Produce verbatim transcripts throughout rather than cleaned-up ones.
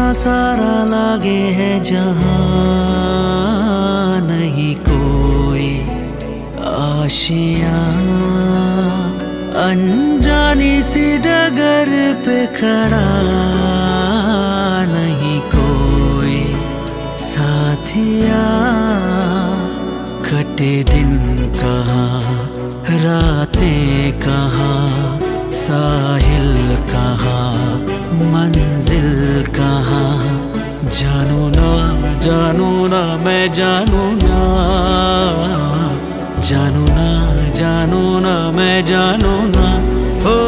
सारा लागे है जहां, नहीं कोई आशियां। अनजानी सी डगर पे खड़ा, नहीं कोई साथिया। कटे दिन कहाँ, रातें कहाँ, साहिल कहाँ, मंजिल कहाँ। जानू ना जानू ना मैं जानू ना, जानू ना जानू ना मैं जानू ना। हो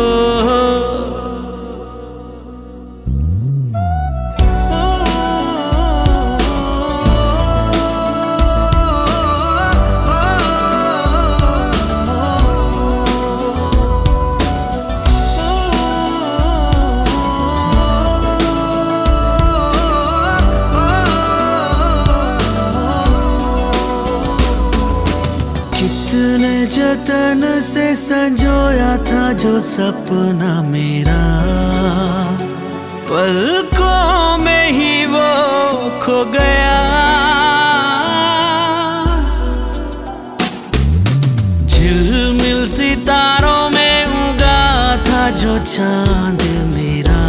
कितने जतन से संजोया था जो सपना मेरा, पलकों में ही वो खो गया। झिलमिल सितारों में उगा था जो चांद मेरा,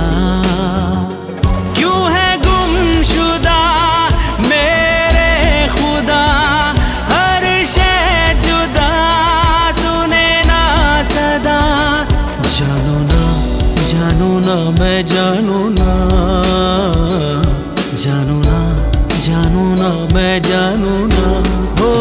क्यों है गुमशुदा मेरे खुदा। जानू ना मैं जानू ना, जानू ना जानू ना मैं जानू ना। हो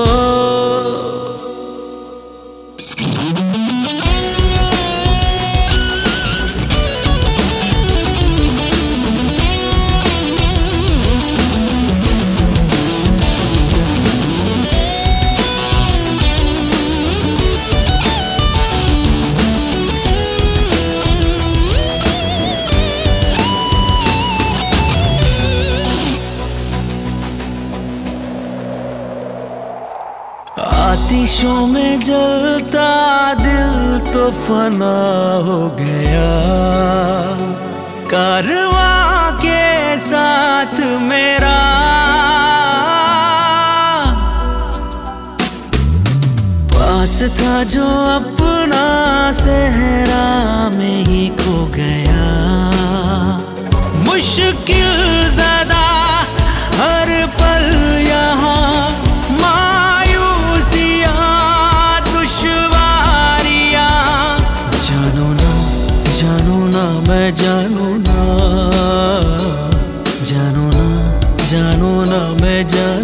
आतिशों में जलता दिल तो फना हो गया, कारवां के साथ मेरा। पास था जो अपना सहरा में ही खो गया। मुश्किल ज़दा हर पल यहाँ, मैं जानू ना, जानू ना जानू ना मैं जानू।